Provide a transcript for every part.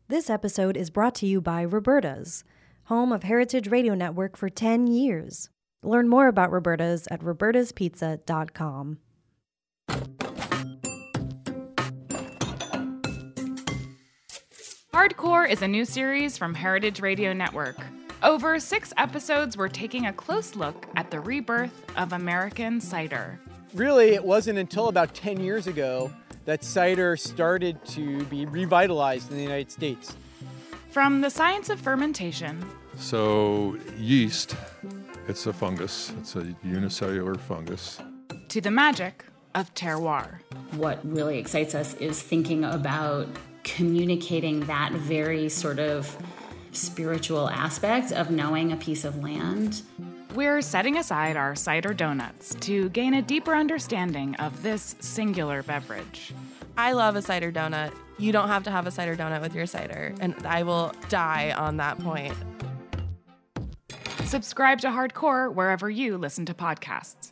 This episode is brought to you by Roberta's, home of Heritage Radio Network for 10 years. Learn more about Roberta's at robertaspizza.com. Hardcore is a new series from Heritage Radio Network. Over 6 episodes, we're taking a close look at the rebirth of American cider. Really, it wasn't until about 10 years ago that cider started to be revitalized in the United States. From the science of fermentation. So yeast, it's a fungus. It's a unicellular fungus. To the magic of terroir. What really excites us is thinking about communicating that very sort of spiritual aspect of knowing a piece of land. We're setting aside our cider donuts to gain a deeper understanding of this singular beverage. I love a cider donut. You don't have to have a cider donut with your cider, and I will die on that point. Subscribe to Hardcore wherever you listen to podcasts.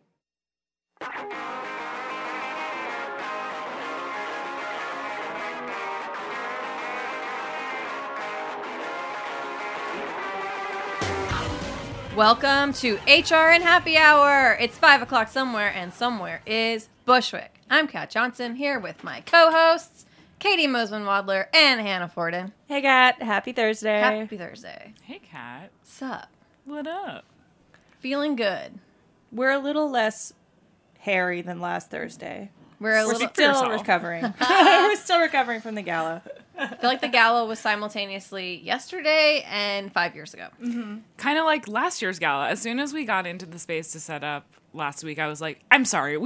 Welcome to HR and Happy Hour. It's 5 o'clock somewhere, and somewhere is Bushwick. I'm Kat Johnson, here with my co-hosts, Katie Mosman-Wadler and Hannah Forden. Hey, Kat. Happy Thursday. Happy Thursday. Hey, Kat. Sup? What up? Feeling good. We're a little less hairy than last Thursday. We're still recovering. We're still recovering from the gala. I feel like the gala was simultaneously yesterday and 5 years ago. Mm-hmm. Kind of like last year's gala. As soon as we got into the space to set up last week, I was like, I'm sorry,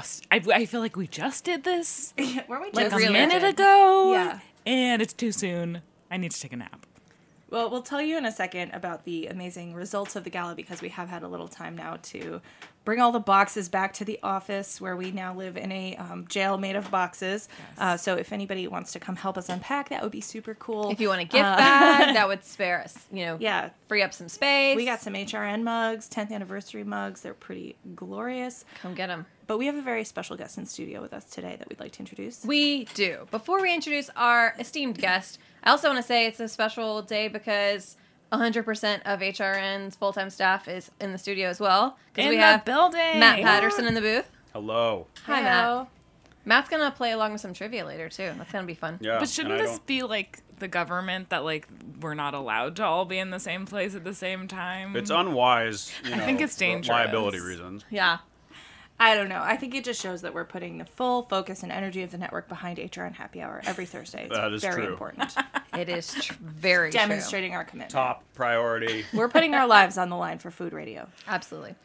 I feel like we just did this Weren't we like just a minute ago? Yeah. And it's too soon. I need to take a nap. Well, we'll tell you in a second about the amazing results of the gala because we have had a little time now to bring all the boxes back to the office where we now live in a jail made of boxes. Yes. So if anybody wants to come help us unpack, that would be super cool. If you want a gift bag, that would spare us, free up some space. We got some HRN mugs, 10th anniversary mugs. They're pretty glorious. Come get them. But we have a very special guest in studio with us today that we'd like to introduce. We do. Before we introduce our esteemed guest, I also want to say it's a special day because 100% of HRN's full-time staff is in the studio as well. In the building. Matt Patterson in the booth. Hello. Hi, Matt. Matt's going to play along with some trivia later, too. That's going to be fun. Yeah. But shouldn't this be like the government that like we're not allowed to all be in the same place at the same time? It's unwise, I think it's dangerous. Liability reasons. Yeah. I don't know. I think it just shows that we're putting the full focus and energy of the network behind HRN Happy Hour every Thursday. It's that is very true. important. It is very Demonstrating our commitment. Top priority. We're putting our lives on the line for food radio. Absolutely.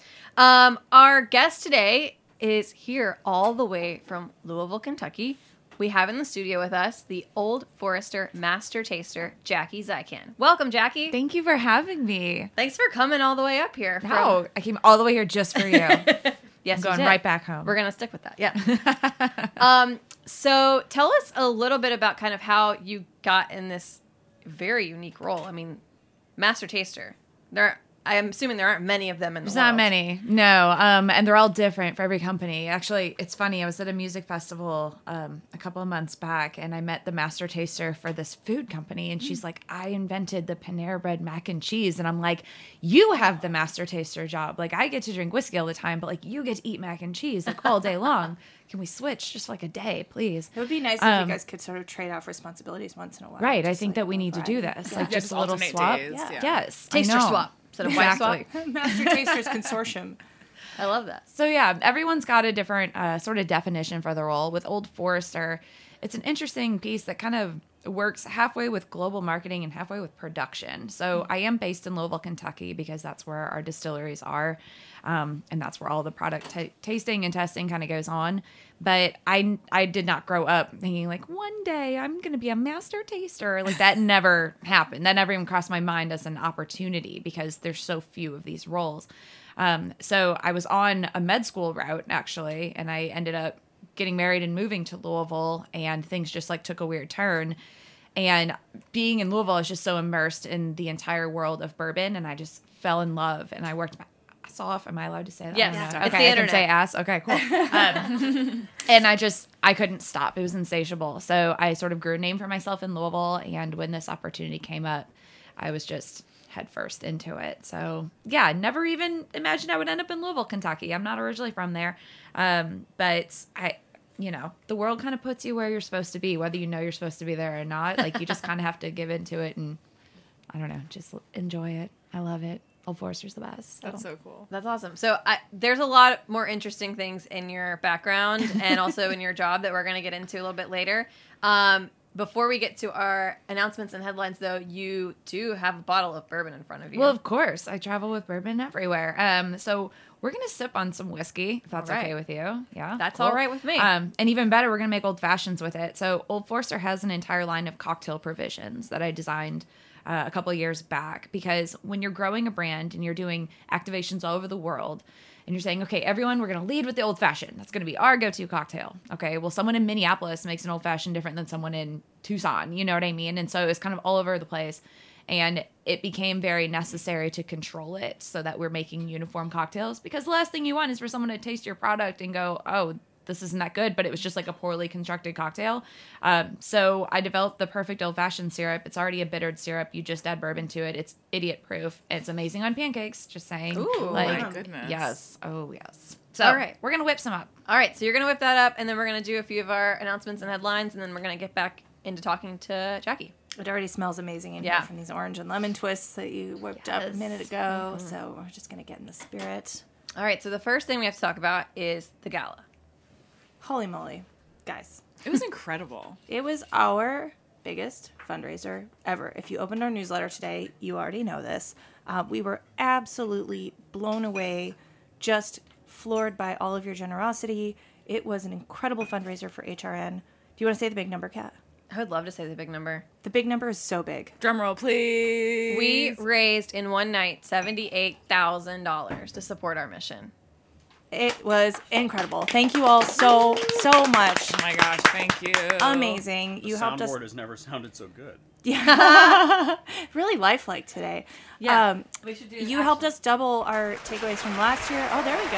Our guest today is here all the way from Louisville, Kentucky. We have in the studio with us the Old Forester Master Taster, Jackie Zykan. Welcome, Jackie. Thank you for having me. Thanks for coming all the way up here. No, I came all the way here just for you. Yes, I'm going right back home. We're going to stick with that, yeah. So tell us a little bit about kind of how you got in this very unique role. I mean, Master Taster. I'm assuming there aren't many of them in the world. There's not many, no. And they're all different for every company. Actually, it's funny. I was at a music festival a couple of months back, and I met the Master Taster for this food company, and she's like, I invented the Panera Bread mac and cheese. And I'm like, you have the Master Taster job. Like, I get to drink whiskey all the time, but, like, you get to eat mac and cheese, like, all day long. Can we switch just for, like, a day, please? It would be nice if you guys could sort of trade off responsibilities once in a while. Right. I think that we need to do this. Yeah. Like, just a little swap. Days, Yeah. yeah. Yes. Taster swap. Instead of wife swap. Master Tasters Consortium. I love that. So yeah, everyone's got a different sort of definition for the role. With Old Forester, it's an interesting piece that kind of works halfway with global marketing and halfway with production. So I am based in Louisville, Kentucky, because that's where our distilleries are. And that's where all the product tasting and testing kind of goes on. But I did not grow up thinking like one day I'm going to be a master taster. Like that never happened. That never even crossed my mind as an opportunity because there's so few of these roles. So I was on a med school route actually, and I ended up getting married and moving to Louisville, and things just like took a weird turn. And being in Louisville, I was just so immersed in the entire world of bourbon, and I just fell in love, and I worked my ass ass off. Am I allowed to say that? Yes. I don't know. It's Okay, the I can say internet. ass. Okay, cool. And I couldn't stop. It was insatiable. So I sort of grew a name for myself in Louisville. And when this opportunity came up, I was just headfirst into it. So yeah, never even imagined I would end up in Louisville, Kentucky. I'm not originally from there. But the world kind of puts you where you're supposed to be, whether you know you're supposed to be there or not. Like, you just kind of have to give into it and, I don't know, just enjoy it. I love it. Old Forester's the best. That's so cool. That's awesome. So there's a lot more interesting things in your background and also in your job that we're going to get into a little bit later. Before we get to our announcements and headlines, though, you do have a bottle of bourbon in front of you. Well, of course. I travel with bourbon everywhere. So we're going to sip on some whiskey, if that's All right. okay with you. Yeah. That's cool. all right with me. And even better, we're going to make old fashions with it. So Old Forester has an entire line of cocktail provisions that I designed a couple of years back, because when you're growing a brand and you're doing activations all over the world and you're saying, okay, everyone, we're going to lead with the old fashioned. That's going to be our go-to cocktail. Okay, well, someone in Minneapolis makes an old fashioned different than someone in Tucson. You know what I mean? And so it's kind of all over the place. And it became very necessary to control it so that we're making uniform cocktails, because the last thing you want is for someone to taste your product and go, oh, this isn't that good, but it was just like a poorly constructed cocktail. So I developed the perfect old-fashioned syrup. It's already a bittered syrup. You just add bourbon to it. It's idiot-proof. It's amazing on pancakes, just saying. Ooh, like, my goodness. Yes. Oh, yes. So All right. we're going to whip some up. All right, so you're going to whip that up, and then we're going to do a few of our announcements and headlines, and then we're going to get back into talking to Jackie. It already smells amazing in Yeah. here from these orange and lemon twists that you whipped up a minute ago. So we're just going to get in the spirit. All right, so the first thing we have to talk about is the gala. Holy moly. Guys, It was incredible. it was our biggest fundraiser ever. If you opened our newsletter today, you already know this. We were absolutely blown away, just floored by all of your generosity. It was an incredible fundraiser for HRN. Do you want to say the big number, Kat? I would love to say the big number. The big number is so big. Drum roll, please. We raised in one night $78,000 to support our mission. It was incredible. Thank you all so much. Oh my gosh, thank you. Amazing. The You helped us. soundboard has never sounded so good. Really lifelike today. Yeah. We should do You helped us double our takeaways from last year. Oh, there we go.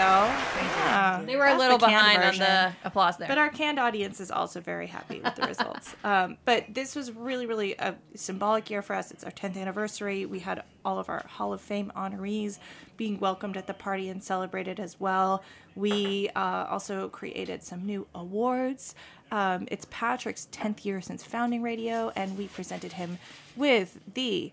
Yeah, They were a that's little the canned behind on version. the applause there. But our canned audience is also very happy with the results. But this was really, really a symbolic year for us. It's our 10th anniversary. We had all of our Hall of Fame honorees being welcomed at the party and celebrated as well. We also created some new awards. It's Patrick's 10th year since founding radio, and we presented him with the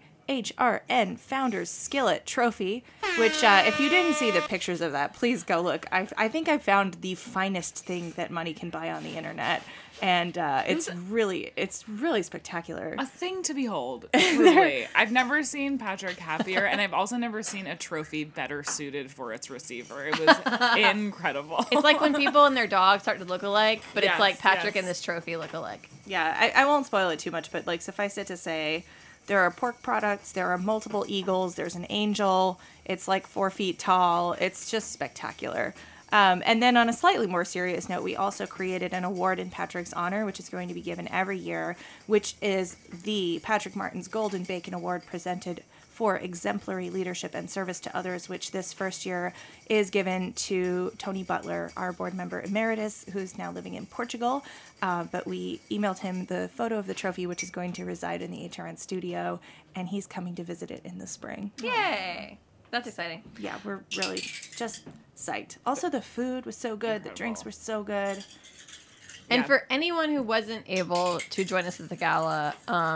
HRN Founders Skillet Trophy, which if you didn't see the pictures of that, please go look. I think I found the finest thing that money can buy on the internet, and it's really spectacular. A thing to behold, truly. I've never seen Patrick happier, and I've also never seen a trophy better suited for its receiver. It was incredible. It's like when people and their dogs start to look alike, but it's Yes, like Patrick yes. and this trophy look alike. Yeah, I won't spoil it too much, but like suffice it to say, there are pork products, there are multiple eagles, there's an angel, it's like 4 feet tall, it's just spectacular. And then on a slightly more serious note, we also created an award in Patrick's honor, which is going to be given every year, which is the Patrick Martin's Golden Bacon Award, presented for exemplary leadership and service to others, which this first year is given to Tony Butler, our board member emeritus, who's now living in Portugal. But we emailed him the photo of the trophy, which is going to reside in the HRN studio, and he's coming to visit it in the spring. Yay! That's exciting. Yeah, we're really just psyched. Also, the food was so good. The drinks were so good. And Yeah. for anyone who wasn't able to join us at the gala,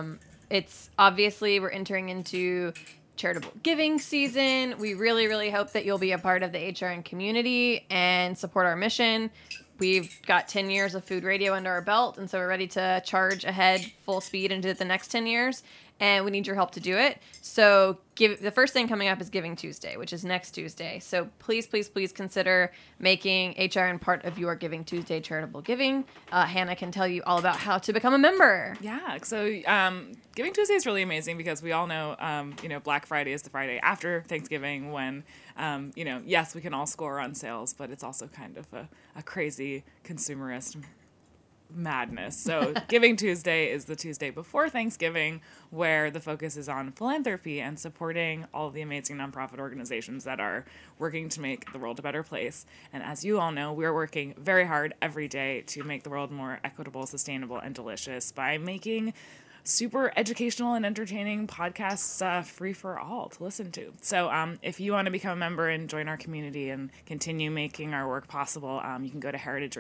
it's obviously we're entering into charitable giving season. We really, really hope that you'll be a part of the HRN community and support our mission. We've got 10 years of food radio under our belt, and so we're ready to charge ahead full speed into the next 10 years, and we need your help to do it. So the first thing coming up is Giving Tuesday, which is next Tuesday. So please, please, please consider making HRN part of your Giving Tuesday charitable giving. Hannah can tell you all about how to become a member. Yeah, so Giving Tuesday is really amazing because we all know, Black Friday is the Friday after Thanksgiving when, yes, we can all score on sales, but it's also kind of a crazy consumerist madness. So Giving Tuesday is the Tuesday before Thanksgiving, where the focus is on philanthropy and supporting all of the amazing nonprofit organizations that are working to make the world a better place. And as you all know, we're working very hard every day to make the world more equitable, sustainable, and delicious by making super educational and entertaining podcasts free for all to listen to. So if you want to become a member and join our community and continue making our work possible, you can go to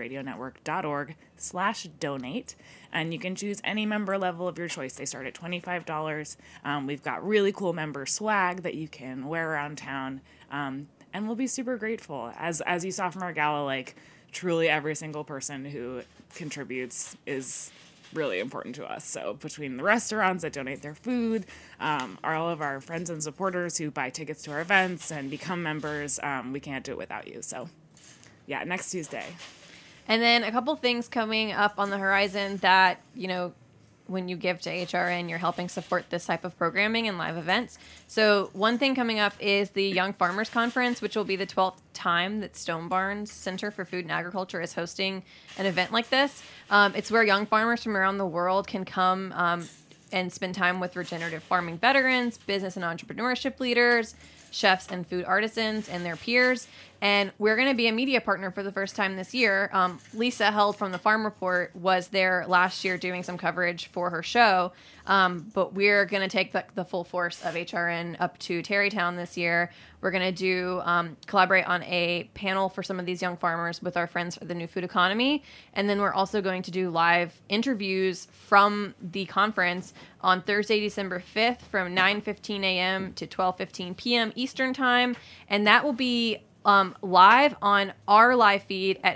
heritageradionetwork.org/donate, and you can choose any member level of your choice. They start at $25. We've got really cool member swag that you can wear around town, and we'll be super grateful. As you saw from our gala, like, truly every single person who contributes is really important to us. So between the restaurants that donate their food, all of our friends and supporters who buy tickets to our events and become members, we can't do it without you. So yeah, next Tuesday. And then a couple things coming up on the horizon that, when you give to HRN, you're helping support this type of programming and live events. So one thing coming up is the Young Farmers Conference, which will be the 12th time that Stone Barns Center for Food and Agriculture is hosting an event like this. It's where young farmers from around the world can come and spend time with regenerative farming veterans, business and entrepreneurship leaders, chefs and food artisans and their peers. And we're going to be a media partner for the first time this year. Lisa Held from the Farm Report was there last year doing some coverage for her show. But we're going to take the full force of HRN up to Terrytown this year. We're going to do collaborate on a panel for some of these young farmers with our friends at the New Food Economy. And then we're also going to do live interviews from the conference on Thursday, December 5th from 9:15 a.m. to 12:15 p.m. Eastern Time. And that will be live on our live feed at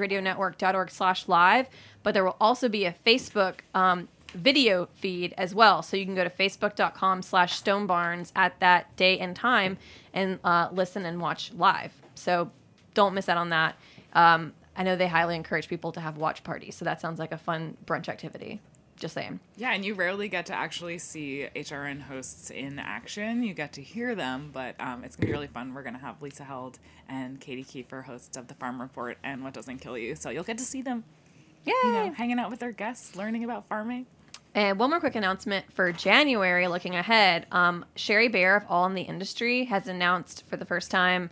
heritageradionetwork.org/live. But there will also be a Facebook video feed as well. So you can go to facebook.com/stonebarns at that day and time and listen and watch live. So don't miss out on that. I know they highly encourage people to have watch parties. So that sounds like a fun brunch activity. Just saying. Yeah, and you rarely get to actually see HRN hosts in action. You get to hear them, but it's going to be really fun. We're going to have Lisa Held and Katie Kiefer, hosts of the Farm Report and What Doesn't Kill You. So you'll get to see them, hanging out with their guests, learning about farming. And one more quick announcement for January, looking ahead. Sherry Bear of All in the Industry has announced for the first time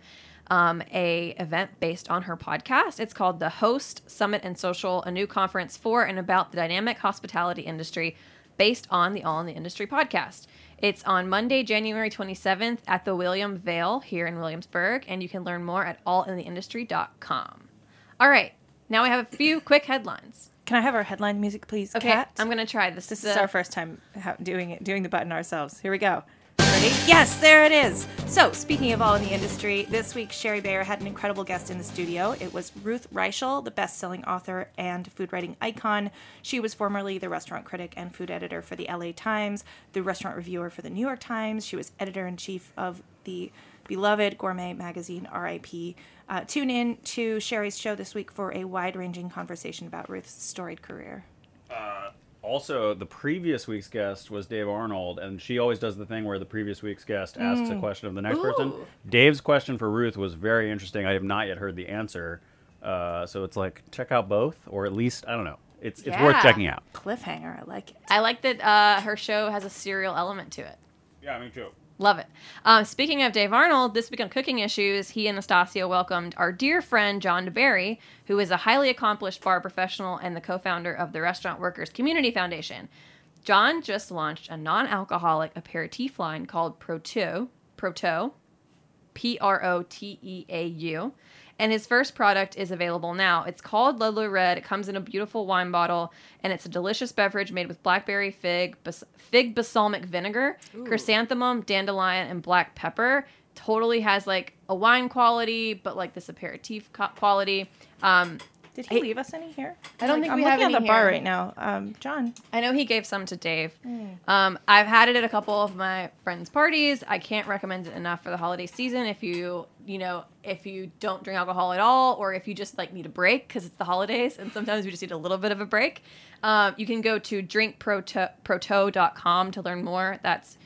a event based on her podcast. It's called the Host Summit and Social, a new conference for and about the dynamic hospitality industry based on the All in the Industry podcast. It's on Monday, January 27th at the William Vale here in Williamsburg, and you can learn more at allintheindustry.com. All right, now we have a few quick headlines. Can I have our headline music, please, Okay, Kat? I'm going to try this. This is our first time doing the button ourselves. Here we go. Ready? Yes, there it is. So, speaking of all in the industry, this week Sherry Bear had an incredible guest in the studio. It was Ruth Reichel, the best-selling author and food writing icon. She was formerly the restaurant critic and food editor for the LA Times, the restaurant reviewer for the New York Times. She was editor-in-chief of the beloved gourmet magazine RIP. Tune in to Sherry's show this week for a wide-ranging conversation about Ruth's storied career. Also, the previous week's guest was Dave Arnold, and she always does the thing where the previous week's guest asks a question of the next person. Dave's question for Ruth was very interesting. I have not yet heard the answer. So it's like, check out both, or at least, I don't know. It's worth checking out. Cliffhanger, I like it. I like that her show has a serial element to it. Yeah, me too. Love it. Speaking of Dave Arnold, this week on Cooking Issues, he and Nastasia welcomed our dear friend John DeBerry, who is a highly accomplished bar professional and the co-founder of the Restaurant Workers Community Foundation. John just launched a non-alcoholic aperitif line called Proteau, Proteau, and his first product is available now. It's called Ludlow Red. It comes in a beautiful wine bottle, and it's a delicious beverage made with blackberry, fig balsamic vinegar, chrysanthemum, dandelion, and black pepper. Totally has like a wine quality, but like this aperitif quality. Did he leave us any here? I don't think we have any here. I'm looking at the bar here. right now. John. I know he gave some to Dave. I've had it at a couple of my friends' parties. I can't recommend it enough for the holiday season if you don't drink alcohol at all, or if you just like need a break because it's the holidays and sometimes we just need a little bit of a break. You can go to drinkproteau.com to learn more. That's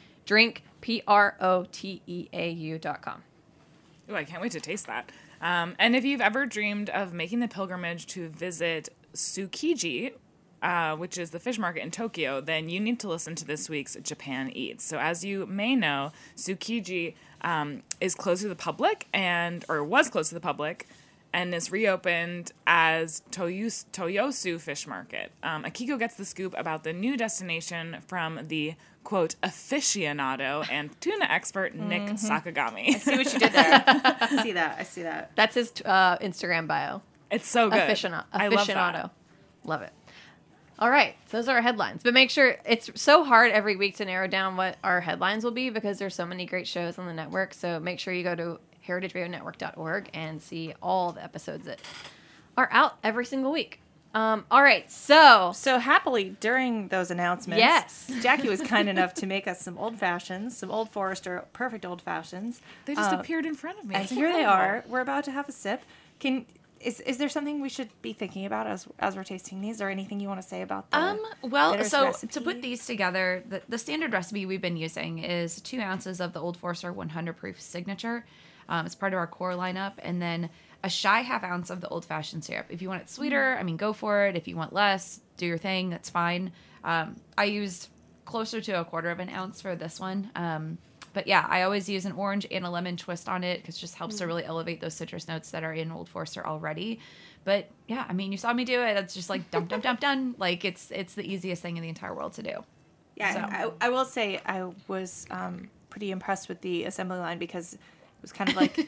drinkproteau.com. Ooh, I can't wait to taste that. And if you've ever dreamed of making the pilgrimage to visit Tsukiji, which is the fish market in Tokyo, then you need to listen to this week's Japan Eats. So as you may know, Tsukiji is closed to the public or was closed to the public, and is reopened as Toyosu Fish Market. Akiko gets the scoop about the new destination from the, quote, aficionado and tuna expert Nick Sakagami. I see what you did there. I see that. That's his Instagram bio. It's so good. Aficionado. I love that. Love it. All right, so those are our headlines. But make sure, it's so hard every week to narrow down what our headlines will be because there's so many great shows on the network. So make sure you go to heritageradionetwork.org and see all the episodes that are out every single week. All right, so happily during those announcements, yes, Jackie was kind enough to make us some old fashions, some Old Forester perfect old fashions. They just appeared in front of me. And here they are. We're about to have a sip. Is there something we should be thinking about as we're tasting these, or anything you want to say about the bitters recipe? To put these together, the standard recipe we've been using is 2 ounces of the Old Forester 100 proof signature. It's part of our core lineup, and then a shy half ounce of the old-fashioned syrup. If you want it sweeter, I mean, go for it. If you want less, do your thing. That's fine. I used closer to 1/4 ounce for this one. But yeah, I always use an orange and a lemon twist on it because it just helps to really elevate those citrus notes that are in Old Forester already. But yeah, I mean, you saw me do it. It's just like dump, dump, dump, done. Like it's the easiest thing in the entire world to do. Yeah, so. I will say I was pretty impressed with the assembly line because it was kind of like,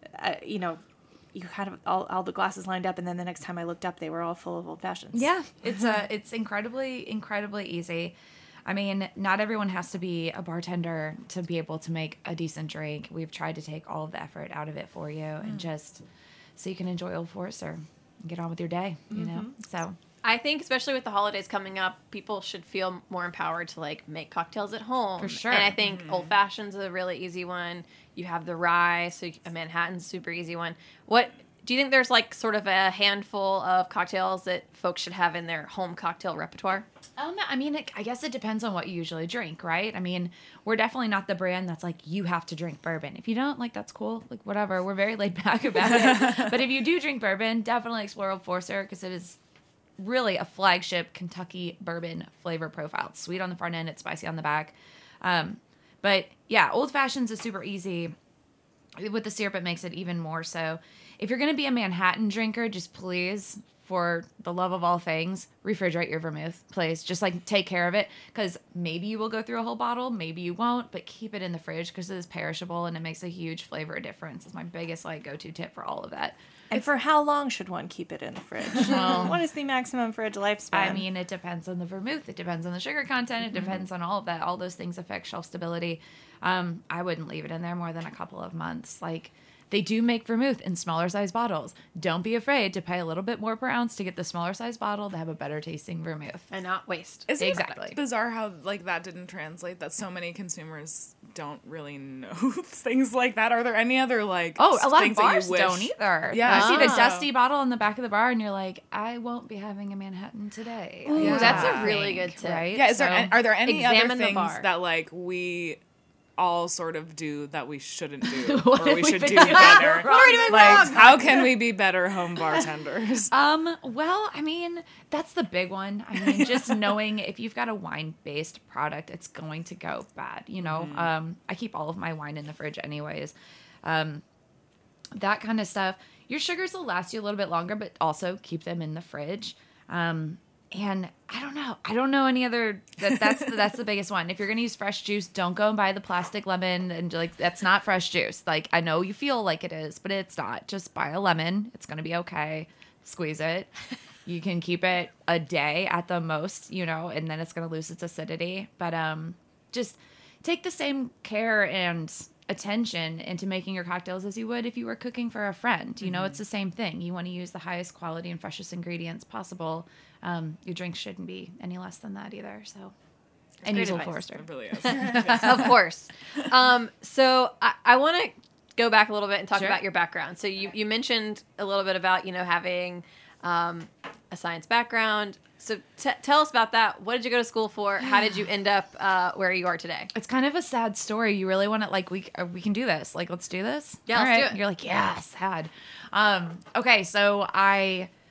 you kind of all the glasses lined up, and then the next time I looked up, they were all full of old fashions. Yeah, it's incredibly easy. I mean, not everyone has to be a bartender to be able to make a decent drink. We've tried to take all of the effort out of it for you, and just so you can enjoy Old Forester and get on with your day. You know, so. I think, especially with the holidays coming up, people should feel more empowered to make cocktails at home. For sure. And I think Old Fashioned's a really easy one. You have the rye, so a Manhattan's a super easy one. What do you think? There's sort of a handful of cocktails that folks should have in their home cocktail repertoire? I mean, I guess it depends on what you usually drink, right? I mean, we're definitely not the brand that's you have to drink bourbon. If you don't, that's cool. Whatever. We're very laid back about it. But if you do drink bourbon, definitely explore Old Forester because it is really a flagship Kentucky bourbon flavor profile. It's sweet on the front end. It's spicy on the back. But yeah, Old Fashioned's is super easy. With the syrup, it makes it even more so. If you're going to be a Manhattan drinker, just please, for the love of all things, refrigerate your vermouth, please. Just take care of it because maybe you will go through a whole bottle, maybe you won't, but keep it in the fridge because it is perishable and it makes a huge flavor difference. It's my biggest go-to tip for all of that. And for how long should one keep it in the fridge? What is the maximum fridge lifespan? I mean, it depends on the vermouth. It depends on the sugar content. It depends on all of that. All those things affect shelf stability. I wouldn't leave it in there more than a couple of months. They do make vermouth in smaller size bottles. Don't be afraid to pay a little bit more per ounce to get the smaller size bottle to have a better tasting vermouth. And not waste. Isn't exactly. it bizarre how that didn't translate, that so many consumers don't really know things like that? Are there any other a lot of bars wish... don't either. Yeah. You see the dusty bottle on the back of the bar and you're like, I won't be having a Manhattan today. Ooh, that's a really good tip. Right? Yeah, are there any other things bar. that we all sort of do that we shouldn't do, What or we have we should been do doing better? wrong? What are we doing wrong? How can we be better home bartenders? Well, I mean, that's the big one. I mean, just knowing if you've got a wine-based product, it's going to go bad, you know? I keep all of my wine in the fridge anyways. That kind of stuff. Your sugars will last you a little bit longer, but also keep them in the fridge. And I don't know any other, that's the biggest one. If you're going to use fresh juice, don't go and buy the plastic lemon and that's not fresh juice. I know you feel like it is, but it's not. Just buy a lemon. It's going to be okay. Squeeze it. You can keep it a day at the most, and then it's going to lose its acidity. But just take the same care and attention into making your cocktails as you would if you were cooking for a friend. It's the same thing. You want to use the highest quality and freshest ingredients possible. Your drink shouldn't be any less than that either. So, and use Old Forester. It really is. Of course. So I want to go back a little bit and talk about your background. So you mentioned a little bit about, having a science background. So tell us about that. What did you go to school for? How did you end up where you are today? It's kind of a sad story. You really want to we can do this. Let's do this. Yeah, all let's right. do it. You're yeah, sad. Okay, so I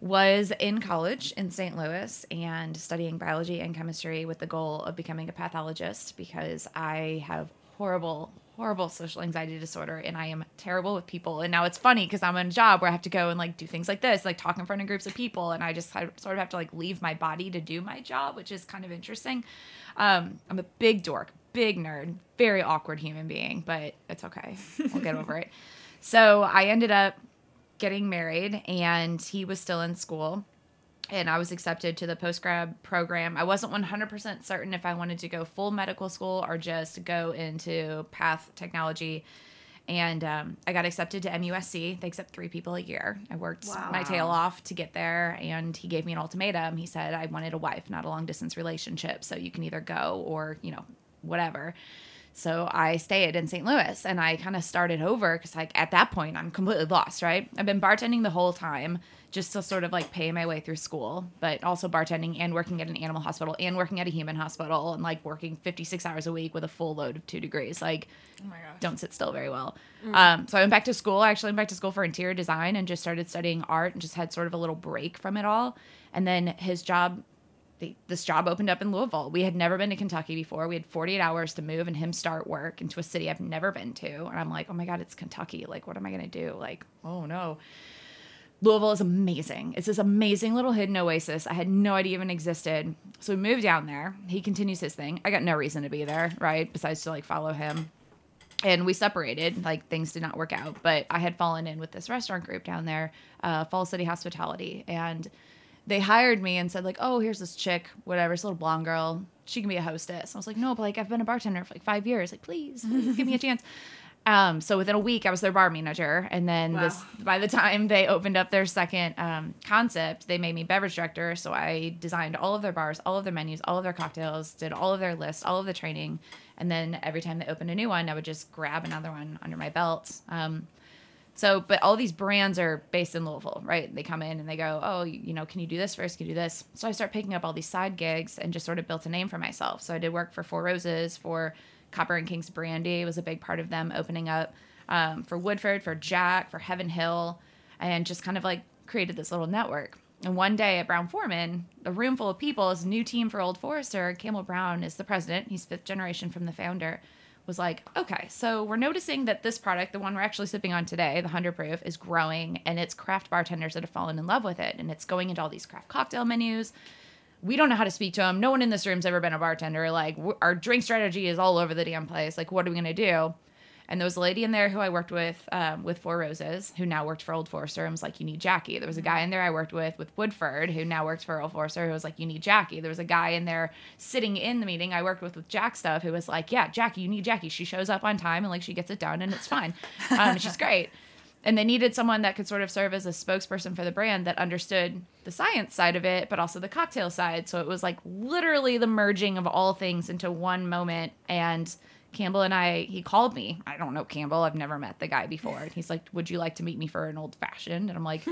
was in college in St. Louis and studying biology and chemistry with the goal of becoming a pathologist because I have horrible social anxiety disorder and I am terrible with people. And now it's funny because I'm in a job where I have to go and like do things like this, like talk in front of groups of people. And I just sort of have to like leave my body to do my job, which is kind of interesting. I'm a big dork, big nerd, very awkward human being, but it's okay. We'll get over it. So I ended up getting married and he was still in school. And I was accepted to the post-grad program. I wasn't 100% certain if I wanted to go full medical school or just go into path technology. And I got accepted to MUSC. They accept 3 people a year. I worked my tail off to get there, and he gave me an ultimatum. He said I wanted a wife, not a long-distance relationship, so you can either go or, whatever. So I stayed in St. Louis, and I kind of started over because, like, at that point, I'm completely lost, right? I've been bartending the whole time just to sort of, like, pay my way through school, but also bartending and working at an animal hospital and working at a human hospital and, like, working 56 hours a week with a full load of 2 degrees. Like, oh my gosh, don't sit still very well. So I went back to school. I actually went back to school for interior design and just started studying art and just had sort of a little break from it all. And then this job opened up in Louisville. We had never been to Kentucky before. We had 48 hours to move and him start work into a city I've never been to. And I'm like, oh my God, it's Kentucky. Like, what am I going to do? Like, oh no. Louisville is amazing. It's this amazing little hidden oasis. I had no idea even existed. So we moved down there. He continues his thing. I got no reason to be there, right? Besides to like follow him. And we separated, like things did not work out. But I had fallen in with this restaurant group down there, Falls City Hospitality. And they hired me and said like, oh, here's this chick, whatever, this little blonde girl. She can be a hostess. I was like, no, but like I've been a bartender for like 5 years. Like, please give me a chance. So within a week, I was their bar manager. And then by the time they opened up their second concept, they made me beverage director. So I designed all of their bars, all of their menus, all of their cocktails, did all of their lists, all of the training. And then every time they opened a new one, I would just grab another one under my belt. But all these brands are based in Louisville, right? They come in and they go, oh, can you do this first? Can you do this? So I start picking up all these side gigs and just sort of built a name for myself. So I did work for Four Roses, for Copper and Kings Brandy was a big part of them opening up, for Woodford, for Jack, for Heaven Hill, and just kind of like created this little network. And one day at Brown Forman, a room full of people, is a new team for Old Forester. Campbell Brown is the president. He's 5th generation from the founder. Was like, okay, so we're noticing that this product, the one we're actually sipping on today, the 100 proof, is growing, and it's craft bartenders that have fallen in love with it, and it's going into all these craft cocktail menus. We don't know how to speak to them. No one in this room's ever been a bartender. Like, our drink strategy is all over the damn place. Like, what are we going to do? And there was a lady in there who I worked with Four Roses, who now worked for Old Forester, and was like, you need Jackie. There was a guy in there I worked with Woodford, who now works for Old Forester, who was like, you need Jackie. There was a guy in there sitting in the meeting I worked with Jack stuff, who was like, yeah, Jackie, you need Jackie. She shows up on time, and like she gets it done, and it's fine. She's great. And they needed someone that could sort of serve as a spokesperson for the brand that understood the science side of it, but also the cocktail side. So it was like literally the merging of all things into one moment. And Campbell and he called me. I don't know Campbell. I've never met the guy before. And he's like, would you like to meet me for an old fashioned? And I'm like,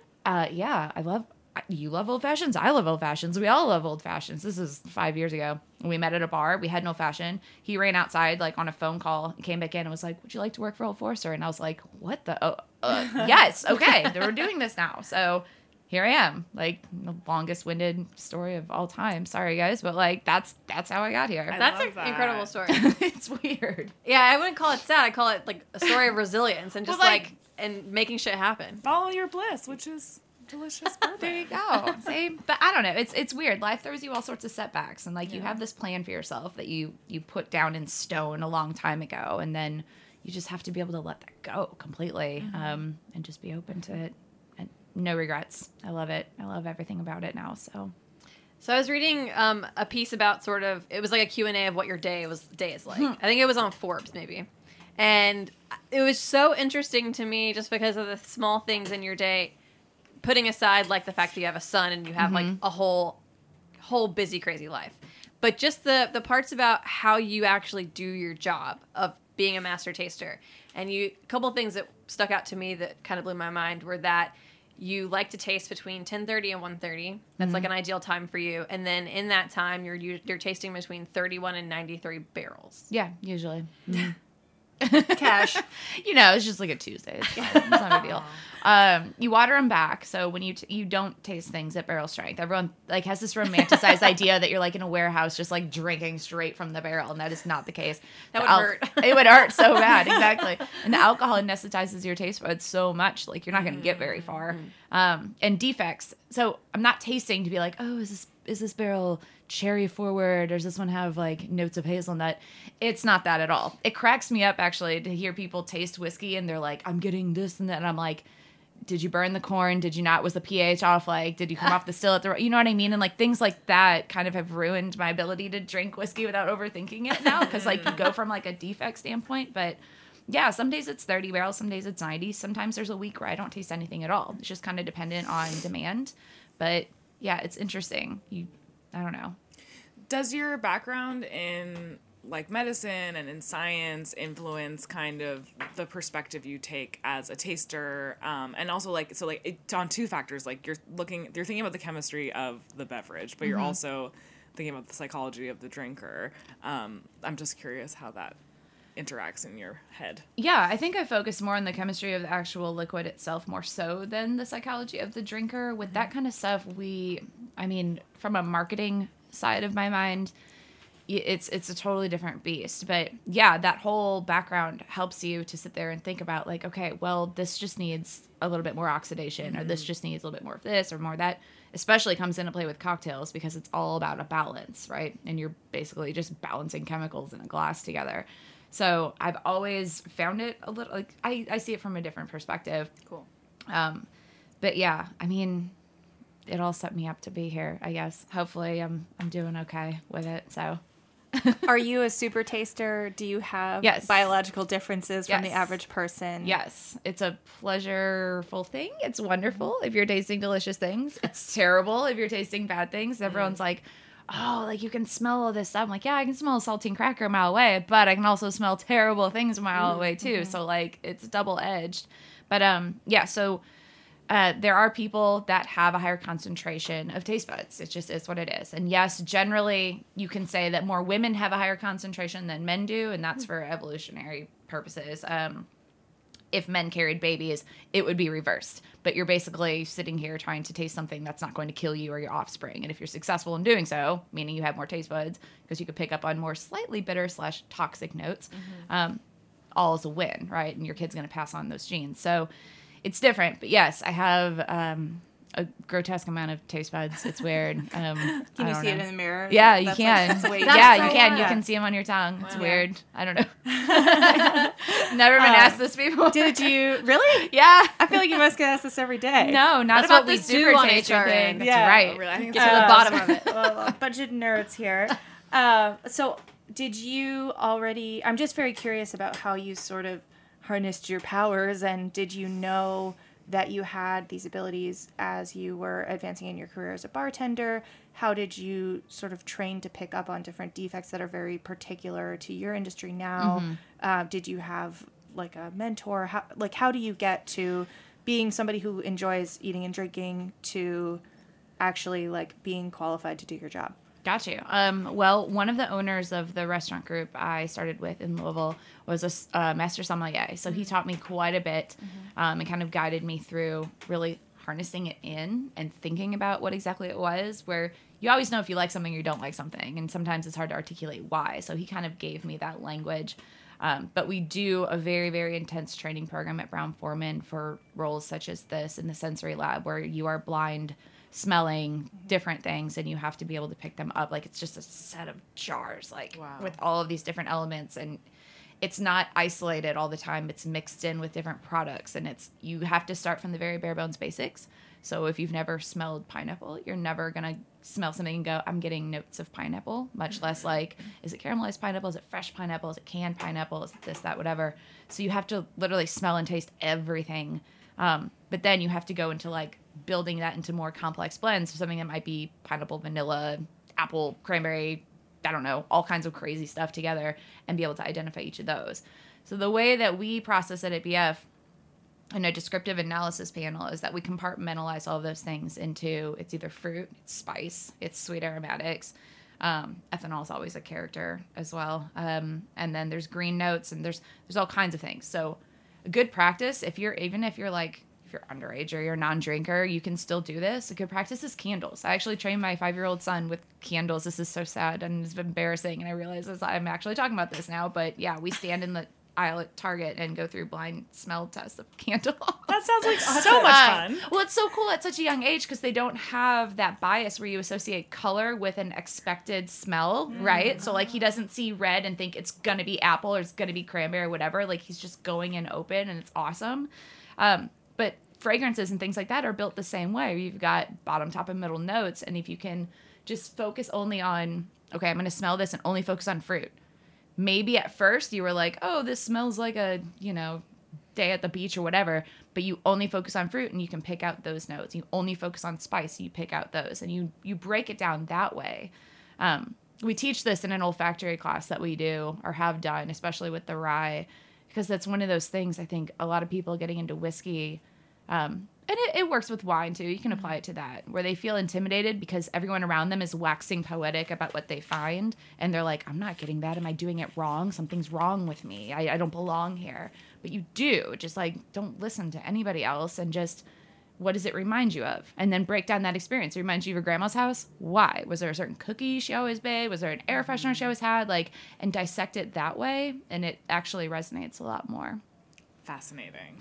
yeah, you love old fashions. I love old fashions. We all love old fashions. This is 5 years ago. We met at a bar. We had an old fashioned. He ran outside like on a phone call, came back in and was like, would you like to work for Old Forester? And I was like, what the? Yes. Okay. We're doing this now. So here I am, like the longest winded story of all time. Sorry guys, but like that's how I got here. That's an incredible story. It's weird. Yeah, I wouldn't call it sad. I call it like a story of resilience and just and making shit happen. Follow your bliss, which is delicious bourbon. There you go. Same. But I don't know. It's weird. Life throws you all sorts of setbacks, and like you have this plan for yourself that you put down in stone a long time ago, and then you just have to be able to let that go completely, and just be open to it. And no regrets. I love it. I love everything about it now. So I was reading a piece about sort of, it was like a Q&A of what your day is like. I think it was on Forbes maybe. And it was so interesting to me just because of the small things in your day, putting aside like the fact that you have a son and you have like a whole busy, crazy life. But just the parts about how you actually do your job of being a master taster. And a couple of things that stuck out to me that kind of blew my mind were that you like to taste between 10:30 and 1:30. That's like an ideal time for you. And then in that time, you're tasting between 31 and 93 barrels. Yeah, usually. Cash. You know, it's just like a Tuesday. It's fine. It's not a big deal. You water them back, so when you don't taste things at barrel strength. Everyone like has this romanticized idea that you're like in a warehouse just like drinking straight from the barrel, and that is not the case. That would hurt. It would hurt so bad, exactly. And the alcohol anesthetizes your taste buds so much, like you're not going to get very far. And defects. So I'm not tasting to be like, oh, is this barrel cherry forward, or does this one have like notes of hazelnut? It's not that at all. It cracks me up actually to hear people taste whiskey and they're like, I'm getting this and that, and I'm like, did you burn the corn? Did you not? Was the pH off? Like, did you come off the still at the right? You know what I mean? And like things like that kind of have ruined my ability to drink whiskey without overthinking it now, because like you go from like a defect standpoint. But yeah, some days it's 30 barrels, some days it's 90. Sometimes there's a week where I don't taste anything at all. It's just kind of dependent on demand. But yeah, it's interesting. I don't know. Does your background in like medicine and in science influence kind of the perspective you take as a taster, and also like it's on two factors, like you're thinking about the chemistry of the beverage, but you're also thinking about the psychology of the drinker. I'm just curious how that interacts in your head. Yeah, I think I focus more on the chemistry of the actual liquid itself more so than the psychology of the drinker. With that kind of stuff, from a marketing side of my mind, it's a totally different beast. But yeah, that whole background helps you to sit there and think about like, okay, well, this just needs a little bit more oxidation, or this just needs a little bit more of this or more of that. Especially comes into play with cocktails, because it's all about a balance, right? And you're basically just balancing chemicals in a glass together. So I've always found it a little like I see it from a different perspective. Cool. But yeah, it all set me up to be here, I guess. Hopefully I'm doing okay with it. So Are you a super taster? Do you have biological differences from the average person? Yes. It's a pleasureful thing. It's wonderful if you're tasting delicious things. It's terrible if you're tasting bad things. Everyone's like, oh, like you can smell all this stuff. I'm like, yeah, I can smell a saltine cracker a mile away, but I can also smell terrible things a mile away too. So like it's double-edged. But so there are people that have a higher concentration of taste buds. It just is what it is. And yes, generally you can say that more women have a higher concentration than men do, and that's for evolutionary purposes. If men carried babies, it would be reversed. But you're basically sitting here trying to taste something that's not going to kill you or your offspring. And if you're successful in doing so, meaning you have more taste buds, because you could pick up on more slightly bitter / toxic notes, all is a win, right? And your kid's going to pass on those genes. So it's different. But yes, I have a grotesque amount of taste buds. It's weird. Can you see it in the mirror? Yeah, you can. That's the way you can. You can see them on your tongue. It's weird. I don't know. Never been asked this before. Did you really? Yeah. I feel like you must get asked this every day. No, not about what we the super do on taster HR thing. That's Yeah. right. Oh, really? I think Get to the bottom of it. Well, a bunch of nerds here. So did you already, I'm just very curious about how you sort of harnessed your powers, and did you know that you had these abilities as you were advancing in your career as a bartender? How did you sort of train to pick up on different defects that are very particular to your industry now? Did you have like a mentor? How do you get to being somebody who enjoys eating and drinking to actually like being qualified to do your job? Got you. Well, one of the owners of the restaurant group I started with in Louisville was a master sommelier. So he taught me quite a bit and kind of guided me through really harnessing it in and thinking about what exactly it was, where you always know if you like something or you don't like something. And sometimes it's hard to articulate why. So he kind of gave me that language. But we do a very, very intense training program at Brown-Forman for roles such as this in the sensory lab, where you are blind smelling different things and you have to be able to pick them up. Like it's just a set of jars, like with all of these different elements, and it's not isolated all the time. It's mixed in with different products, and you have to start from the very bare bones basics. So if you've never smelled pineapple, you're never going to smell something and go, I'm getting notes of pineapple, much less like, is it caramelized pineapple? Is it fresh pineapple? Is it canned pineapple? Is it this, that, whatever? So you have to literally smell and taste everything. But then you have to go into like building that into more complex blends. So something that might be pineapple, vanilla, apple, cranberry, I don't know, all kinds of crazy stuff together, and be able to identify each of those. So the way that we process it at BF in a descriptive analysis panel is that we compartmentalize all of those things into, it's either fruit, it's spice, it's sweet aromatics, Ethanol is always a character as well. And then there's green notes, and there's all kinds of things. So a good practice, if you're underage or you're a non-drinker, you can still do this. A good practice is candles. I actually trained my 5-year-old son with candles. This is so sad and it's embarrassing, and I realize I'm actually talking about this now, but yeah, we stand in the aisle at Target and go through blind smell tests of candles. That sounds like so much fun. Well, it's so cool at such a young age because they don't have that bias where you associate color with an expected smell, right? So like he doesn't see red and think it's gonna be apple or it's gonna be cranberry or whatever. Like he's just going in open, and it's awesome. But fragrances and things like that are built the same way. You've got bottom, top, and middle notes, and if you can just focus only on, okay, I'm gonna smell this and only focus on fruit. Maybe at first you were like, oh, this smells like a, day at the beach or whatever, but you only focus on fruit and you can pick out those notes. You only focus on spice and you pick out those, and you break it down that way. We teach this in an olfactory class that we do or have done, especially with the rye, because that's one of those things I think a lot of people getting into whiskey, and it works with wine too. You can apply it to that, where they feel intimidated because everyone around them is waxing poetic about what they find. And they're like, I'm not getting that. Am I doing it wrong? Something's wrong with me. I don't belong here. But you do. Just like, don't listen to anybody else, and just, what does it remind you of? And then break down that experience. It reminds you of your grandma's house. Why? Was there a certain cookie she always made? Was there an air freshener she always had? Like, and dissect it that way. And it actually resonates a lot more. Fascinating.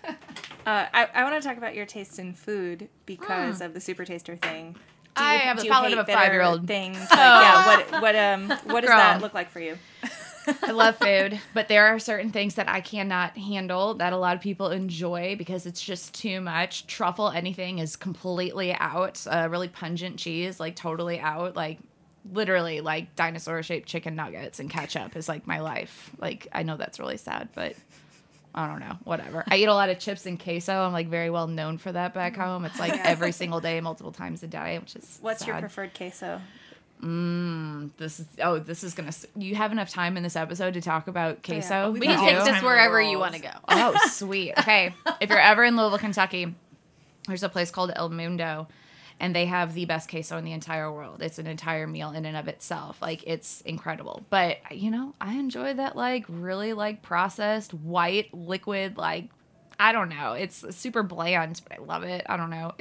I want to talk about your taste in food because of the super taster thing. I have the palate of a 5-year-old. Things like, what does that look like for you? I love food, but there are certain things that I cannot handle that a lot of people enjoy because it's just too much. Truffle, anything is completely out. Really pungent cheese, like totally out. Like literally, like dinosaur-shaped chicken nuggets and ketchup is like my life. Like I know that's really sad, but I don't know, whatever. I eat a lot of chips and queso. I'm like very well known for that back home. It's like every single day, multiple times a day, which is What's sad. your preferred queso? This is gonna. You have enough time in this episode to talk about queso? Yeah. We can take this wherever you want to go. Oh, sweet. Okay, if you're ever in Louisville, Kentucky, there's a place called El Mundo, and they have the best queso in the entire world. It's an entire meal in and of itself. Like, it's incredible. But, I enjoy that, like, really, like, processed, white, liquid, like, I don't know. It's super bland, but I love it. I don't know.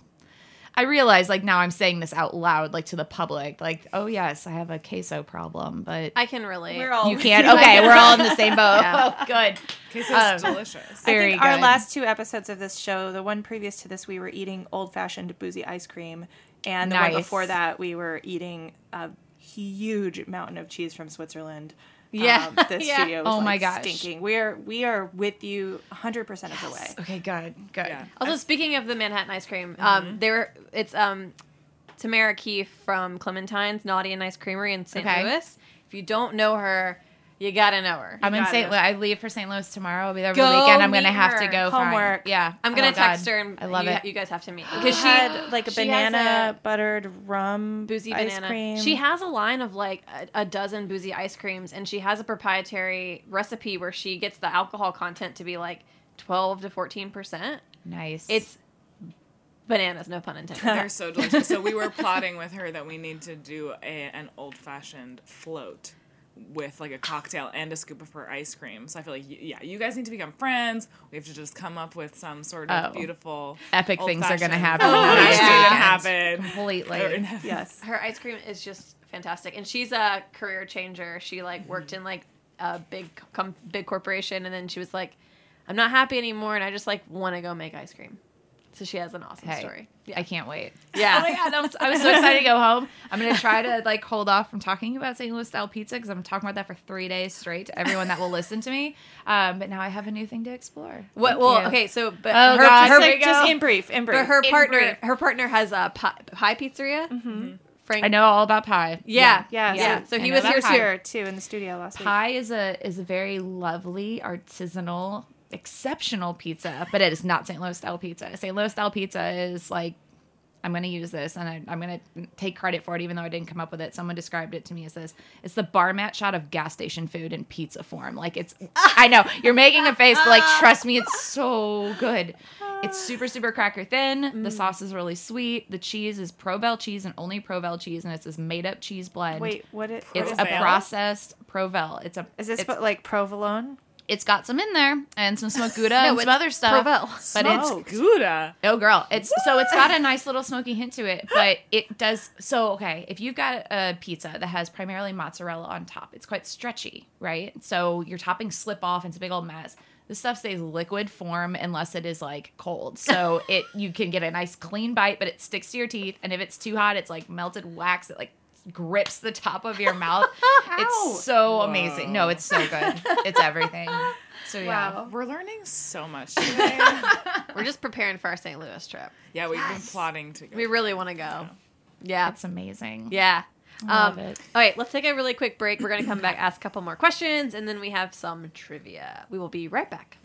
I realize, like, now I'm saying this out loud, like, to the public. Like, oh, yes, I have a queso problem, but... I can relate. You can't? Okay, we're all in the same boat. Yeah. Oh, good. Queso's delicious. Very I think good. our last 2 episodes of this show, the one previous to this, we were eating old-fashioned boozy ice cream. And the one before that, we were eating a huge mountain of cheese from Switzerland. Yeah. The studio was my gosh. stinking. We are with you 100% of the way. Okay, good. Yeah. Also, speaking of the Manhattan ice cream, it's Tamara Keefe from Clementine's Naughty and Nice Creamery in St. Okay. Louis. If you don't know her, you gotta know her. I'm in got St. it. Louis. I leave for St. Louis tomorrow. I'll be there over Go the weekend. I'm going to meet have to her. go Homework. find. Yeah. I'm gonna Oh, text God. her and I love it. You guys have to meet She because had like a she has banana buttered rum boozy ice banana. cream. She has a line of like a dozen boozy ice creams, and she has a proprietary recipe where she gets the alcohol content to be like 12 to 14%. Nice. It's bananas, no pun intended. They're so delicious. So we were plotting with her that we need to do an old-fashioned float with like a cocktail and a scoop of her ice cream. So I feel like, you guys need to become friends. We have to just come up with some sort of beautiful, epic things are going to happen. happen. Completely. Yes. Her ice cream is just fantastic, and she's a career changer. She like worked in like a big corporation, and then she was like, I'm not happy anymore, and I just like want to go make ice cream. So she has an awesome story. I can't wait. Yeah. Oh my God, I was so excited to go home. I'm going to try to like hold off from talking about St. Louis style pizza because I'm talking about that for 3 days straight to everyone that will listen to me. But now I have a new thing to explore. What? Well, okay. So, but Oh, God, here we go. Just in brief. but her partner has a pie pizzeria. Mm-hmm. Frank, I know all about pie. Yeah. So he was here too in the studio last week. Pie is a very lovely artisanal, exceptional pizza, but it is not St. Louis style pizza. St. Louis style pizza is like I'm going to use this, and I'm going to take credit for it, even though I didn't come up with it. Someone described it to me as this. It's the bar mat shot of gas station food in pizza form. Like, it's, I know, you're making a face, but, like, trust me, it's so good. It's super, super cracker thin. The sauce is really sweet. The cheese is Provel cheese and only Provel cheese, and it's this made-up cheese blend. Wait, it's a processed Provel. Is this like provolone? It's got some in there and some smoked Gouda and some other stuff. Provel. But Smoked Gouda. Oh, girl. It's got a nice little smoky hint to it, but it does. So, okay, if you've got a pizza that has primarily mozzarella on top, it's quite stretchy, right? So your toppings slip off and it's a big old mess. This stuff stays liquid form unless it is like cold. So you can get a nice clean bite, but it sticks to your teeth. And if it's too hot, it's like melted wax that like grips the top of your mouth. It's so amazing. No, it's so good. It's everything. So yeah. Wow. We're learning so much today. We're just preparing for our St. Louis trip. Yeah, we've been plotting to go. We really want to go. Yeah. It's amazing. Yeah. I love it. All right, let's take a really quick break. We're going to come back, ask a couple more questions, and then we have some trivia. We will be right back.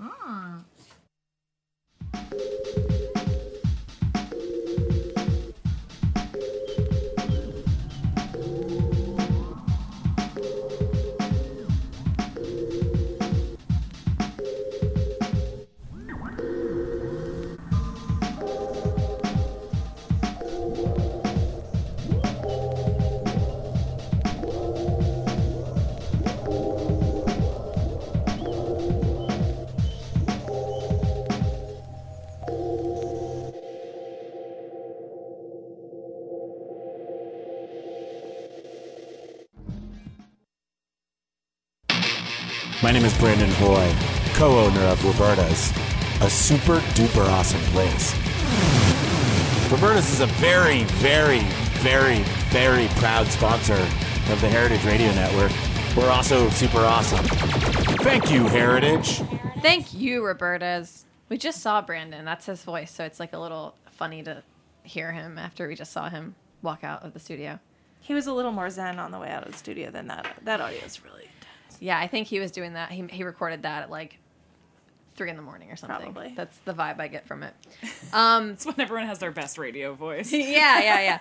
My name is Brandon Hoy, co-owner of Roberta's, a super duper awesome place. Roberta's is a very, very, very, very proud sponsor of the Heritage Radio Network. We're also super awesome. Thank you, Heritage. Thank you, Roberta's. We just saw Brandon. That's his voice, so it's like a little funny to hear him after we just saw him walk out of the studio. He was a little more zen on the way out of the studio than that. That audio is really intense. Yeah, I think he was doing that. He recorded that at like 3 a.m. or something. Probably. That's the vibe I get from it. It's when everyone has their best radio voice. Yeah.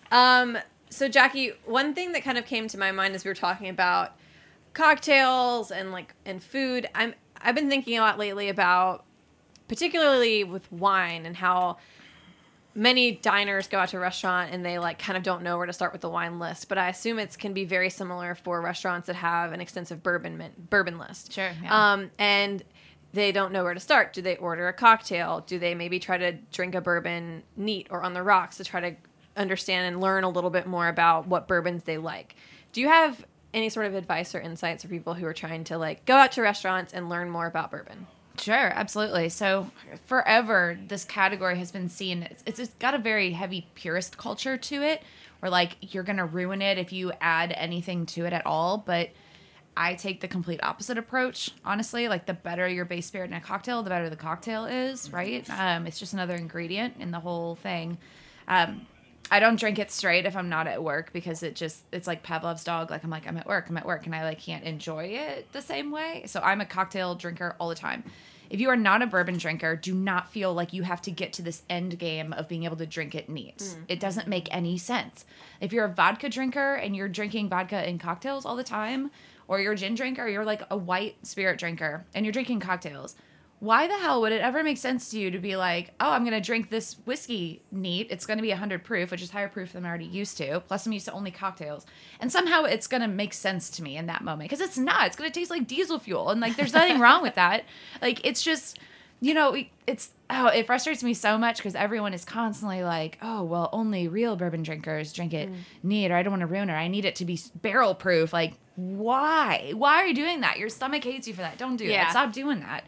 So Jackie, one thing that kind of came to my mind as we were talking about cocktails and food, I've been thinking a lot lately about, particularly with wine, and how many diners go out to a restaurant and they like kind of don't know where to start with the wine list. But I assume it can be very similar for restaurants that have an extensive bourbon list. Sure. Yeah. And they don't know where to start. Do they order a cocktail? Do they maybe try to drink a bourbon neat or on the rocks to try to understand and learn a little bit more about what bourbons they like? Do you have any sort of advice or insights for people who are trying to like go out to restaurants and learn more about bourbon? Sure, absolutely. So forever, this category has been seen, it's got a very heavy purist culture to it, where like you're going to ruin it if you add anything to it at all. But I take the complete opposite approach, honestly. Like the better your base spirit in a cocktail, the better the cocktail is, right? It's just another ingredient in the whole thing. I don't drink it straight if I'm not at work, because it's like Pavlov's dog. Like I'm at work, and I like can't enjoy it the same way. So I'm a cocktail drinker all the time. If you are not a bourbon drinker, do not feel like you have to get to this end game of being able to drink it neat. It doesn't make any sense. If you're a vodka drinker and you're drinking vodka in cocktails all the time, or you're a gin drinker, or you're like a white spirit drinker and you're drinking cocktails, why the hell would it ever make sense to you to be like, oh, I'm going to drink this whiskey neat. It's going to be 100 proof, which is higher proof than I'm already used to. Plus, I'm used to only cocktails. And somehow it's going to make sense to me in that moment. Because it's not. It's going to taste like diesel fuel. And, like, there's nothing wrong with that. Like, it's just, you know, it frustrates me so much because everyone is constantly like, oh, well, only real bourbon drinkers drink it neat, or I don't want to ruin it. I need it to be barrel proof. Like, why? Why are you doing that? Your stomach hates you for that. Don't do that. Stop doing that.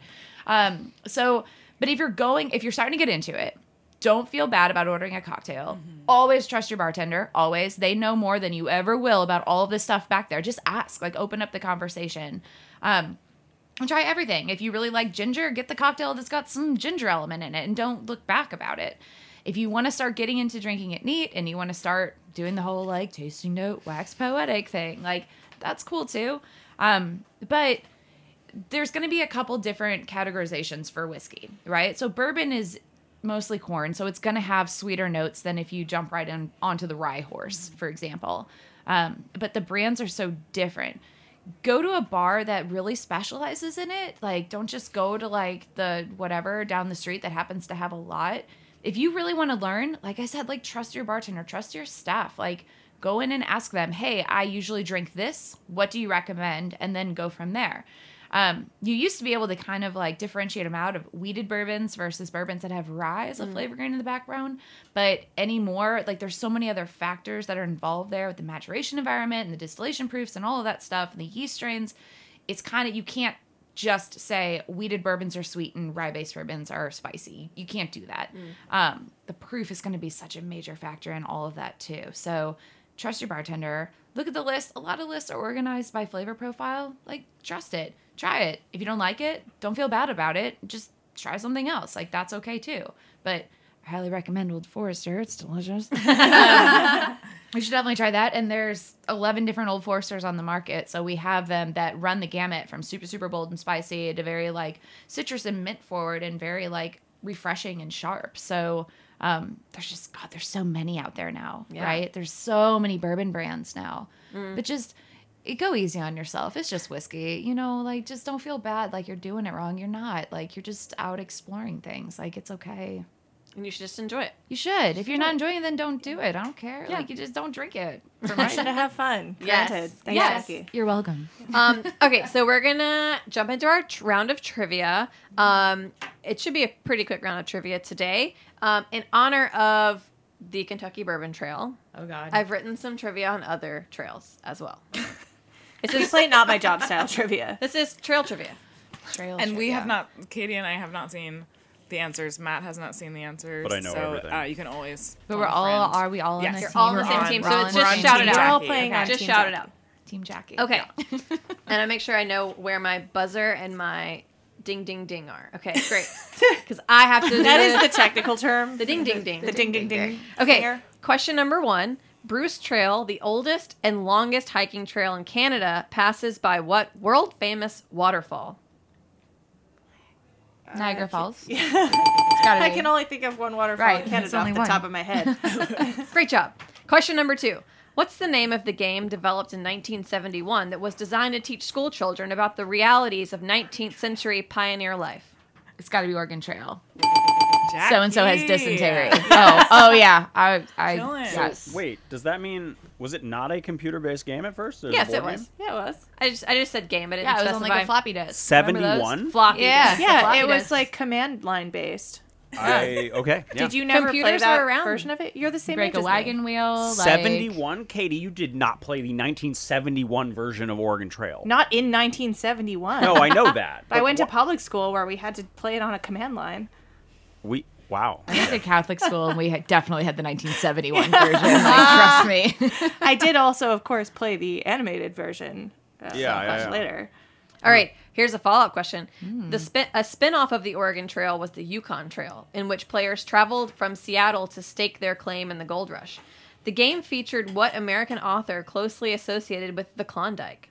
But if you're starting to get into it, don't feel bad about ordering a cocktail. Always trust your bartender. Always. They know more than you ever will about all of this stuff back there. Just ask, like, open up the conversation. And try everything. If you really like ginger, get the cocktail that's got some ginger element in it and don't look back about it. If you want to start getting into drinking it neat and you want to start doing the whole like tasting note, wax poetic thing, like that's cool too. But there's going to be a couple different categorizations for whiskey, right? So bourbon is mostly corn, so it's going to have sweeter notes than if you jump right onto the rye horse, for example. But the brands are so different. Go to a bar that really specializes in it. Like, don't just go to like the whatever down the street that happens to have a lot. If you really want to learn, like I said, like trust your bartender, trust your staff. Like, go in and ask them, hey, I usually drink this. What do you recommend? And then go from there. You used to be able to kind of like differentiate them out of wheated bourbons versus bourbons that have rye as a flavor grain in the background. But anymore, like there's so many other factors that are involved there with the maturation environment and the distillation proofs and all of that stuff and the yeast strains. It's kind of, you can't just say wheated bourbons are sweet and rye-based bourbons are spicy. You can't do that. The proof is going to be such a major factor in all of that too. So trust your bartender. Look at the list. A lot of lists are organized by flavor profile. Like, trust it. Try it. If you don't like it, don't feel bad about it. Just try something else. Like, that's okay too. But I highly recommend Old Forester. It's delicious. You should definitely try that. And there's 11 different Old Foresters on the market. So we have them that run the gamut from super, super bold and spicy to very like citrus and mint forward and very like refreshing and sharp. So there's just, God, there's so many out there now, right? There's so many bourbon brands now. But just go easy on yourself. It's just whiskey, you know, like just don't feel bad like you're doing it wrong. You're not. Like, you're just out exploring things. Like, it's okay. And you should just enjoy it. You should. If you're not enjoying it, then don't do it. I don't care. Like, you just don't drink it. Permission to have fun. Granted. Thanks, Jackie. You're welcome. Okay, so we're going to jump into our round of trivia. It should be a pretty quick round of trivia today. In honor of the Kentucky Bourbon Trail. Oh, God. I've written some trivia on other trails as well. We play Not My Job style trivia. This is trail trivia. We have not, Katie and I have not seen the answers. Matt has not seen the answers. But I know everything. You can always. But are we all on Yes. the You're team? all on the same team, so it's just shout it out. We're all playing on Just Team shout it Jackie. out. Team Jackie. Okay. And I make sure I know where my buzzer and my ding, ding, ding are. Okay, great. Because I have to do That is the technical term. The ding, ding, ding. The ding, ding, ding. Okay, question number 1. Bruce Trail, the oldest and longest hiking trail in Canada, passes by what world-famous waterfall? Niagara Falls. Yeah. It's gotta I be. can only think of one waterfall Right, in Canada it's off only the one. top of my head. Great job. Question number 2. What's the name of the game developed in 1971 that was designed to teach school children about the realities of 19th century pioneer life? It's got to be Oregon Trail. Jackie. So-and-so has dysentery. Oh yeah. Yes. Wait, does that mean, was it not a computer-based game at first? Yes, it was. Game? Yeah, it was. I just said game. I didn't Yeah, it was specify. on like a floppy disk. 71? Floppy Yeah. disk. Yeah, Floppy it was disk. like command line based. Okay. Yeah. Did you never Computers play that were around. version of it? You're the same Break age a as me. wagon wheel. Like, 71? Katie, you did not play the 1971 version of Oregon Trail. Not in 1971. No, I know that. I went to public school where we had to play it on a command line. Wow. I went to Catholic school and we definitely had the 1971 version. Like, trust me. I did also, of course, play the animated version. Yeah. Later. All right, here's a follow-up question. A spin-off of the Oregon Trail was the Yukon Trail, in which players traveled from Seattle to stake their claim in the gold rush. The game featured what American author closely associated with the Klondike?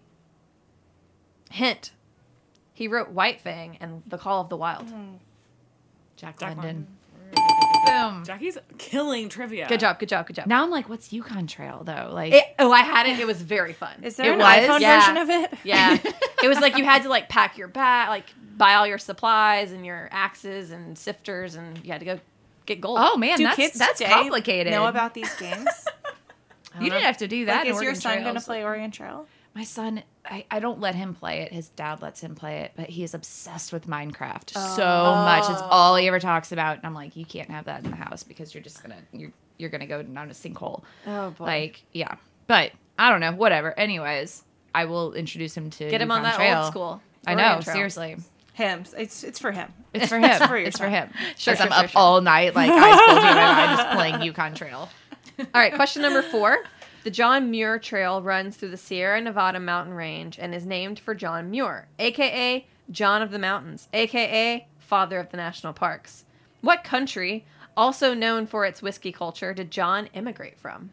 Hint. He wrote White Fang and The Call of the Wild. Jack Jack London. London. Boom. Jackie's killing trivia. Good job. Now I'm like, what's Yukon Trail though? Like, I had it. It was very fun. Is there It an was? iPhone Yeah. version of it? Yeah. It was like you had to like pack your bag, like buy all your supplies and your axes and sifters, and you had to go get gold. oh man, Do that's kids today complicated. know about these games? You didn't have to do that. Like, in is your Oregon son Trail. going to play Oregon Trail? My son, I don't let him play it. His dad lets him play it, but he is obsessed with Minecraft so much. It's all he ever talks about. And I'm like, you can't have that in the house because you're just you're gonna go down a sinkhole. Oh, boy. Like, yeah. But I don't know. Whatever. Anyways, I will introduce him to Get him on Yukon that Trail. old school. I Oregon know. Trail. Seriously. Him. It's for him. It's for him. It's for your It's for son. him. Sure, Because I'm sure, up sure. all night, like eyes bulging in my mind, just playing Yukon Trail. All right, question number 4. The John Muir Trail runs through the Sierra Nevada mountain range and is named for John Muir, a.k.a. John of the Mountains, a.k.a. Father of the National Parks. What country, also known for its whiskey culture, did John immigrate from?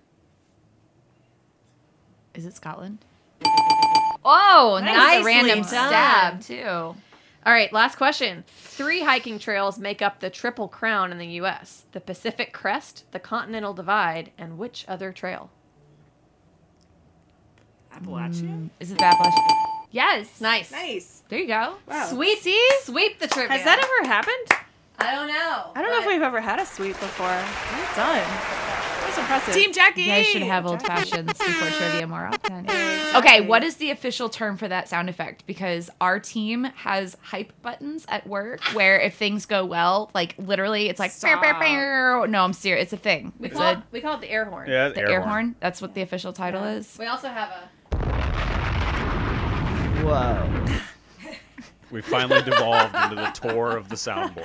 Is it Scotland? Oh, nice. Nicely A random done. stab, too. All right, last question. 3 hiking trails make up the Triple Crown in the U.S. The Pacific Crest, the Continental Divide, and which other trail? Appalachian? Is it the Appalachian? Yes. Nice. Nice. There you go. Wow. Sweep the trivia. Has that ever happened? I don't know. I don't know if we've ever had a sweep before. Well done. That's impressive. Team Jackie! You guys should have old fashions before trivia more often. Okay, what is the official term for that sound effect? Because our team has hype buttons at work where if things go well, like literally it's like Stop. no, I'm serious. It's a thing. We It's call it the air horn. Yeah, the air horn. That's what the official title is. We also have a... Whoa. We finally devolved into the tour of the soundboard.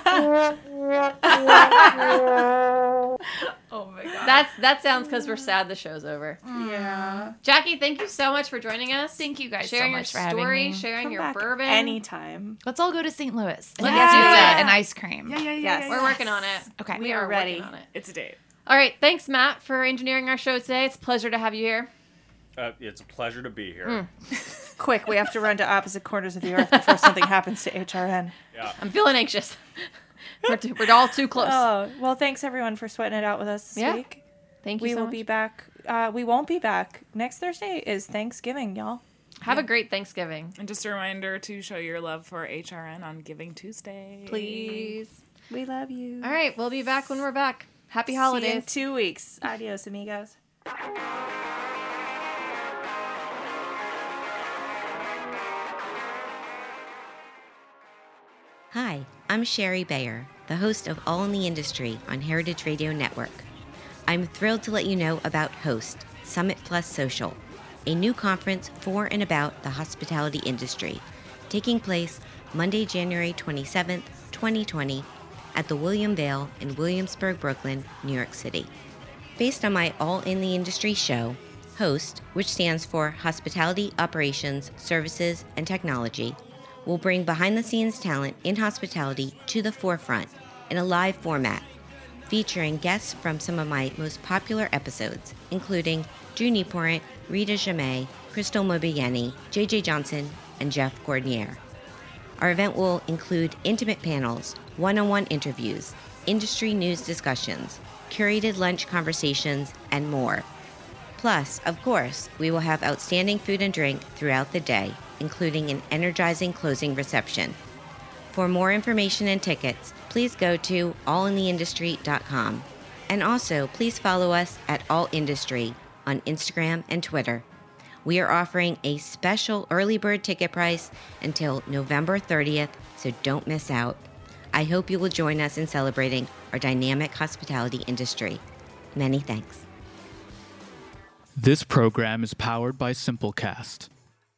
Oh my god. That sounds because we're sad the show's over. Yeah. Jackie, thank you so much for joining us. Thank you guys sharing so much your for having story, me. sharing Come your back bourbon. anytime. Let's all go to St. Louis and Let's get do pizza it. and ice cream. Yes. We're working on it. Okay. We are are ready. working on it. It's a date. All right. Thanks, Matt, for engineering our show today. It's a pleasure to have you here. It's a pleasure to be here. Quick, we have to run to opposite corners of the earth before something happens to HRN. Yeah. I'm feeling anxious. We're all too close. Oh, well, thanks everyone for sweating it out with us this week. Thank you We so will much. be back. We won't be back. Next Thursday is Thanksgiving, y'all. Have a great Thanksgiving. And just a reminder to show your love for HRN on Giving Tuesday. Please. We love you. All right. We'll be back when we're back. Happy See you holidays. in 2 weeks. Adios, amigos. Hi, I'm Sherry Bayer, the host of All in the Industry on Heritage Radio Network. I'm thrilled to let you know about HOST, Summit Plus Social, a new conference for and about the hospitality industry, taking place Monday, January 27th, 2020, at the William Vale in Williamsburg, Brooklyn, New York City. Based on my All in the Industry show, HOST, which stands for Hospitality Operations, Services, and Technology, will bring behind-the-scenes talent in hospitality to the forefront in a live format, featuring guests from some of my most popular episodes, including Drew Nieporent, Rita Jamay, Crystal Mobieni, JJ Johnson, and Jeff Gordnier. Our event will include intimate panels, one-on-one interviews, industry news discussions, curated lunch conversations, and more. Plus, of course, we will have outstanding food and drink throughout the day, including an energizing closing reception. For more information and tickets, please go to allintheindustry.com. And also, please follow us at All Industry on Instagram and Twitter. We are offering a special early bird ticket price until November 30th, so don't miss out. I hope you will join us in celebrating our dynamic hospitality industry. Many thanks. This program is powered by Simplecast.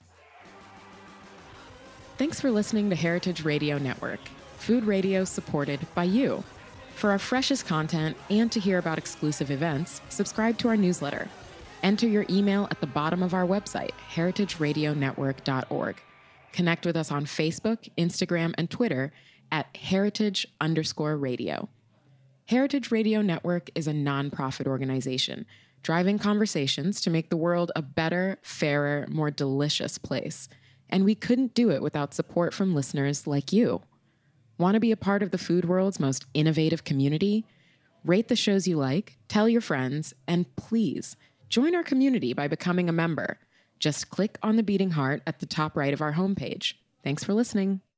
Thanks for listening to Heritage Radio Network, food radio supported by you. For our freshest content and to hear about exclusive events, subscribe to our newsletter. Enter your email at the bottom of our website, heritageradionetwork.org. Connect with us on Facebook, Instagram, and Twitter at heritage_radio. Heritage Radio Network is a nonprofit organization driving conversations to make the world a better, fairer, more delicious place. And we couldn't do it without support from listeners like you. Want to be a part of the food world's most innovative community? Rate the shows you like, tell your friends, and please join our community by becoming a member. Just click on the beating heart at the top right of our homepage. Thanks for listening.